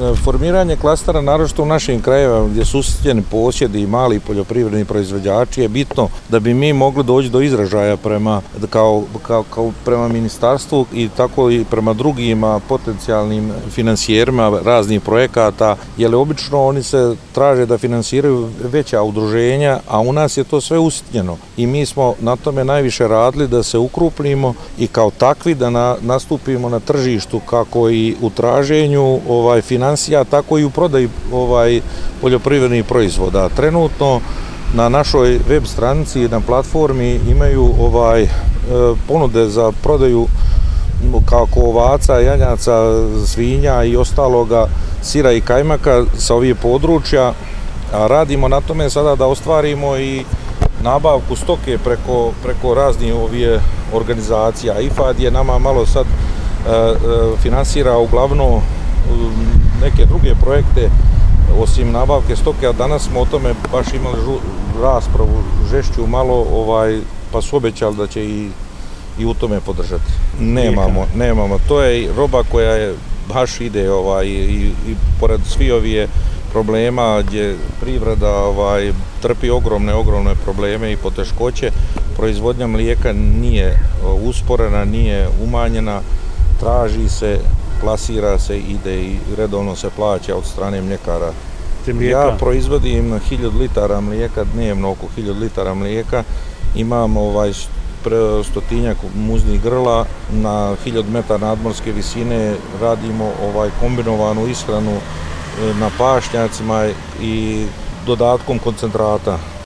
Formiranje klastera, naročito u našim krajevima gdje su usitnjeni posjedi i mali poljoprivredni proizvođači, je bitno da bi mi mogli doći do izražaja kao prema ministarstvu i tako i prema drugim potencijalnim financijerima raznih projekata, jer obično oni se traže da financiraju veća udruženja, a u nas je to sve usitnjeno i mi smo na tome najviše radili da se ukrupnimo i kao takvi da nastupimo na tržištu kako i u traženju financija, tako i u prodaji poljoprivrednih proizvoda. Trenutno na našoj web stranici na platformi imaju ponude za prodaju kako ovaca, janjaca, svinja i ostaloga, sira i kajmaka sa ovih područja, a radimo na tome sada da ostvarimo i nabavku stoke preko raznih organizacija. IFAD je nama malo sad finansira uglavnom neke druge projekte osim nabavke stoke, a danas smo o tome baš imali raspravu žešću malo, pa su obećali da će i u tome podržati. Nemamo. To je roba koja je baš ide i pored svih ovih problema gdje privreda trpi ogromne probleme i poteškoće. Proizvodnja mlijeka nije usporena, nije umanjena, traži se, plasira se, ide i redovno se plaća od strane mljekara. Ja proizvodim 1000 litara mlijeka dnevno, oko 1000 litara mlijeka. Imam 100-tinjak muznih grla, na 1000 metara nadmorske visine radimo kombinovanu ishranu na pašnjacima i dodatkom koncentrata.